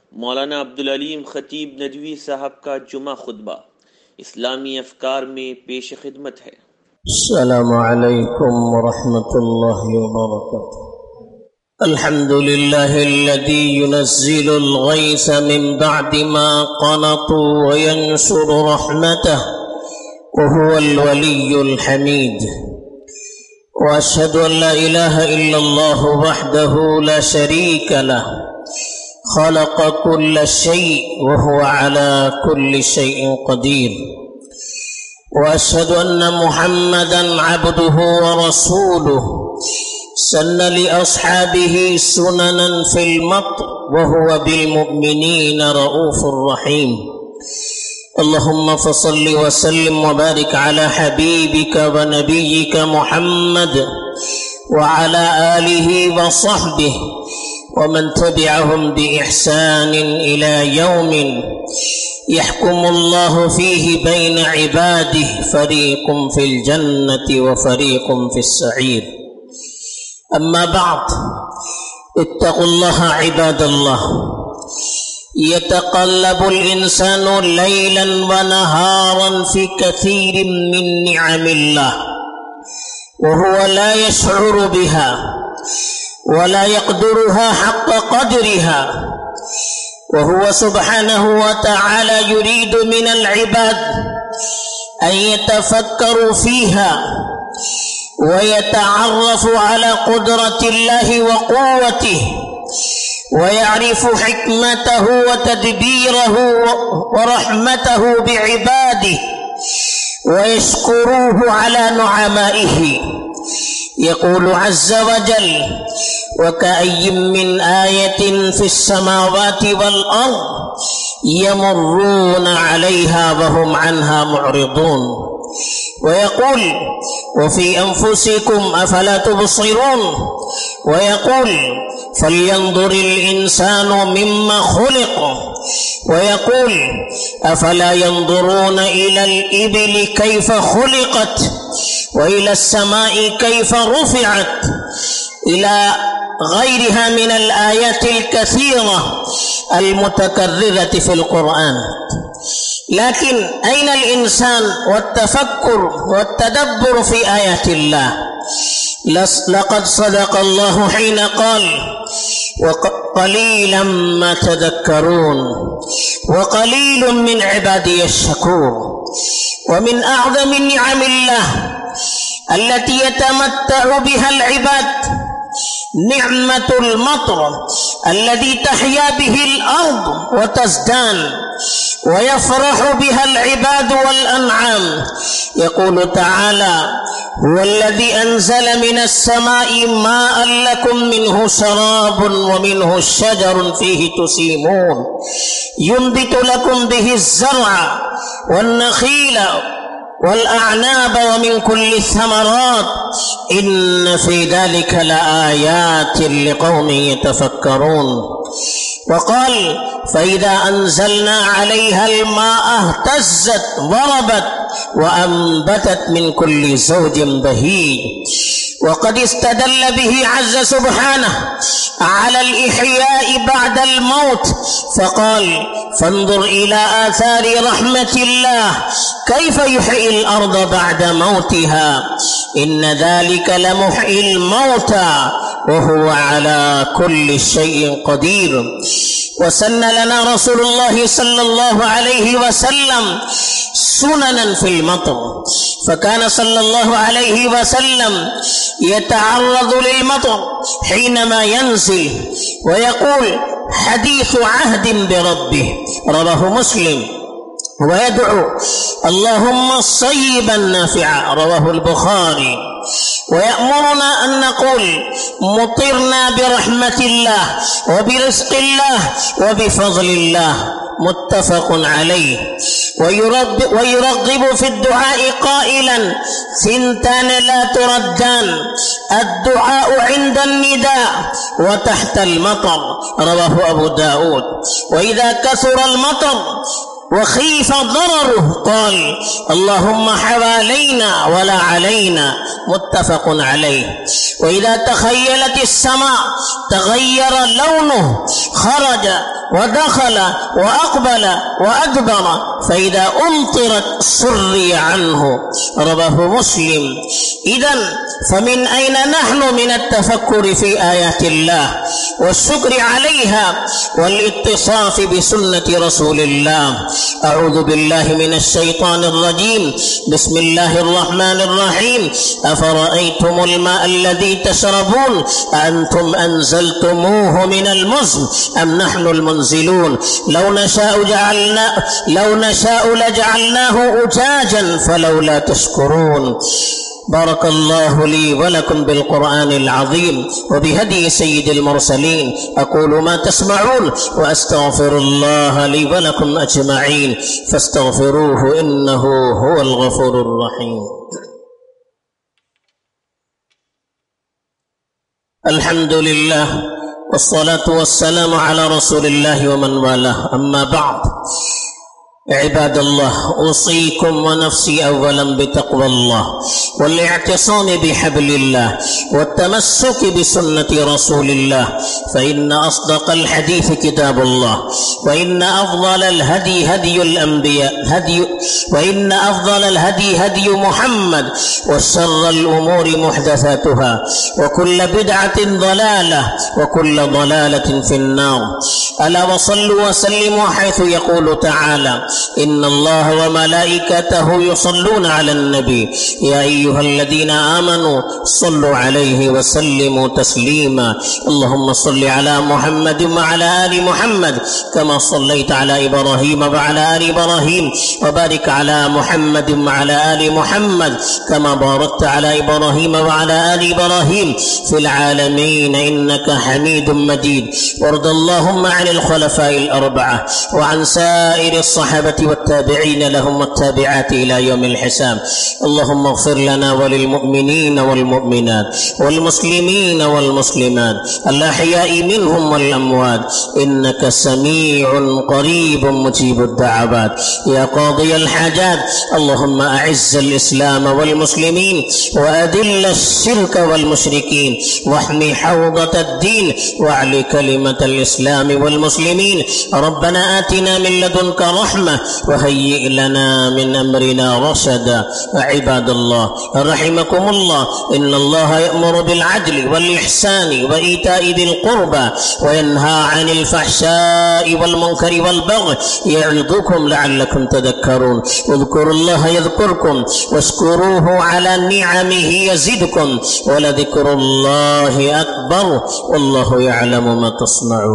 मौलाना अब्दुल अलीम खतीब नदवी साहब का जुमा खुतबा इस्लामी अफकार में पेश खिदमत है। अस्सलामु अलैकुम व रहमतुल्लाहि व बरकातुहू। अल्हम्दुलिल्लाहिल्लज़ी युनज़्ज़िलुल गैस मिन बअदि मा क़नतू व यंशुरु रहमतहू व हुवल वलियुल हमीद। व अशहदु अन ला इलाहा इल्लल्लाहु वहदहु ला शरीका लहु खलक़ कुल्ल शैइन व हुवा अला कुल्लि शैइन क़दीर। व अशहदु अन्न मुहम्मदन अब्दुहु व रसूलुहु सन्न लि अस्हाबिही सुननन फिल मत्र व हुवा बिल मुमिनीना रऊफुर रहीम। अल्लाहुम्मा फसल्लि व सल्लिम व बारिक अला हबीबिका व नबिय्यिका मुहम्मद व अला आलिहि व सहबिहि व मन तबिअहुम बि इहसानिन इला यौमिन यहकुमुल्लाहु फीहि बैन इबादिहि फरीकुम फिल जन्नति व फरीकुम फिस सईर। अम्मा बाद, इत्तक़ुल्लाह इबादल्लाह। यतक़ल्लबुल इंसानु लैलन व नहारन फी कसीरिन मिन निअमिल्लाह व हुवा ला यशउरु बिहा व ला यक़दिरुहा हक़्क़ क़द्रिहा व हुवा सुब्हानहु व तआला युरीदु मिनल इबाद अन यतफ़क्करु फ़ीहा व यतअर्रफ़ु अला क़ुद्रतिल्लाहि व क़ुव्वतिहि व यअरिफ़ु हिकमतहु व तदबीरहु व रहमतहु बिइबादिहि व यश्कुरुहु अला नुअमाइहि। यक़ूलु अज़्ज़ व जल व कअय्यिन मिन आयतिन फ़िस समावाति वल अर्ज़ यमुर्रून अलैहा व हुम अन्हा मुअरिदून। वयक़ूल वफ़ी अन्फुसिकुम अफ़ला तुबसिरून वयक़ूल फ़ल्यंज़ुरिल इंसानु मिम्मा ख़ुलिक़ वयक़ूल अफ़ला यंज़ुरून इलल इबिलि कैफ़ ख़ुलिक़त व इलस समाई कैफ़ रुफ़िअत इला गैरिहा मिनल आयातिल कसीरा अल मुतकर्रिरति फ़िल क़ुरआन। लेकिन ऐनल इंसान वत्तफ़क्कुर वत्तदब्बुर फ़ी आयातिल्लाह। लक़द सदक़ल्लाहुहीन क़ाल व क़लीलन मा तज़क्करून व क़लीलुम मिन इबादियश शकूर। व मिन अअज़मि निअमिल्लाह अल्लती यतमत्तअु बिहल इबाद निअमतुल मतर अल्लज़ी तहया बिहिल अर्ज़ व तज़दान व यफ़रहु बिहल इबाद वल अनआम। यक़ूलु तआला हुवल्लज़ी अंज़ल मिनस समाई माअन लकुम मिन्हु शराबुन व मिन्हु शजरुन फ़ीहि तुसीमून युंबितु लकुम बिहिज़ ज़रअ वन नख़ीला वल्अअनाब व मिन कुल्लि थमरात इन्न फ़ी ज़ालिका लआयातिन लिक़ौमिन यतफ़क्करून। वक़ाल फ़इज़ा अंज़लना अलैहल माअ इह्तज़्ज़त वरबत व अंबतत मिन कुल्लि ज़ौजिन बहीज। वक़द इस्तदल्ल बिही अज़्ज़ सुब्हानहु अलल इह्याइ बअदल मौत फ़क़ाल फ़न्ज़ुर इला आसारि रहमतिल्लाह कैफ़ युह्यिल अर्ज़ बअद मौतिहा इन्न ज़ालिका लमुह्यिल मौता व हुवा अला कुल्लि शैइन क़दीर। वसन्न लना रसूलुल्लाह सल्लल्लाहु अलैहि वसल्लम सुननन फ़िल मतर फ़कान सल्लल्लाहु अलैहि वसल्लम यतअर्रज़ु लिल मतर हीनमा यंज़िल व यक़ूल हदीसु अहदिन बिरब्बिह रवाहु मुस्लिम व यदअु अल्लाहुम्मा सय्यिबन नाफ़िअ रवाहुल बुखारी व यअमुरुना अन नक़ूल मुतिरना बिरहमतिल्लाह व बिरिज़्क़िल्लाह व बिफ़ज़लिल्लाह मुत्तफ़क़ुन अलैहि व युरग़िबु फ़ी दुआइ क़ाइलन सिंतान ला तुरद्दान अद्दुआउ इंदन निदा व तहतल मतर रवाहु अबू दाऊद। व इज़ा कसुरल मतर वखीफ ज़ररुहु क़ाल अल्लाहुम्मा हवालैना वला अलैना मुत्तफ़क़ुन अलैह। व इज़ा तख़य्यलतिस समा तग़य्यर लौनुहु ख़रज خرج ودخل وأقبل وأدبر، فإذا أمطرت سري عنه. رواه مسلم. إذن فمن أين نحن من التفكر في آيات الله والشكر عليها والاتصاف بسنة رسول الله؟ أعوذ بالله من الشيطان الرجيم. بسم الله الرحمن الرحيم. أفرأيتم الماء الذي تشربون أأنتم أنزلتموه من المزن أم نحن المنزلون؟ لو نشاء لجعلناه أجاجا فلولا تشكرون. بارك الله لي ولكم بالقرآن العظيم وبهدي سيد المرسلين. أقول ما تسمعون وأستغفر الله لي ولكم أجمعين فاستغفروه إنه هو الغفور الرحيم. الحمد لله والصلاة والسلام على رسول الله ومن والاه، أما بعد. عباد الله، أوصيكم ونفسي أولا بتقوى الله والاعتصام بحبل الله والتمسك بسنة رسول الله، فإن أصدق الحديث كتاب الله، وإن أفضل الهدي هدي الأنبياء وإن أفضل الهدي هدي محمد، وشر الأمور محدثاتها، وكل بدعة ضلالة، وكل ضلالة في النار. ألا وصلوا وسلموا حيث يقول تعالى: إن الله وملائكته يصلون على النبي يا أيها الذين آمنوا صلوا عليه وسلموا تسليما. اللهم صل على محمد وعلى آل محمد كما صليت على إبراهيم وعلى آل إبراهيم، وبارك على محمد وعلى آل محمد كما باركت على إبراهيم وعلى آل إبراهيم في العالمين إنك حميد مجيد. وارض اللهم عن الخلفاء الأربعة وعن سائر الصحابة والتابعين لهم والتابعات إلى يوم الحساب. اللهم اغفر لنا وللمؤمنين والمؤمنات والمسلمين والمسلمات الأحياء منهم والأموات إنك سميع قريب مجيب الدعوات يا قاضي الحاجات. اللهم أعز الإسلام والمسلمين وأذل الشرك والمشركين واحمي حوضة الدين واعل كلمة الإسلام والمسلمين. ربنا آتنا من لدنك رحمة وهيئ لنا من أمرنا رشدا. عباد الله رحمكم الله، إن الله يأمر بالعدل والإحسان وإيتاء ذي القربى وينهى عن الفحشاء والمنكر والبغي يعظكم لعلكم تذكرون. اذكروا الله يذكركم واشكروه على نعمه يزدكم ولذكر الله أكبر والله يعلم ما تصنعون.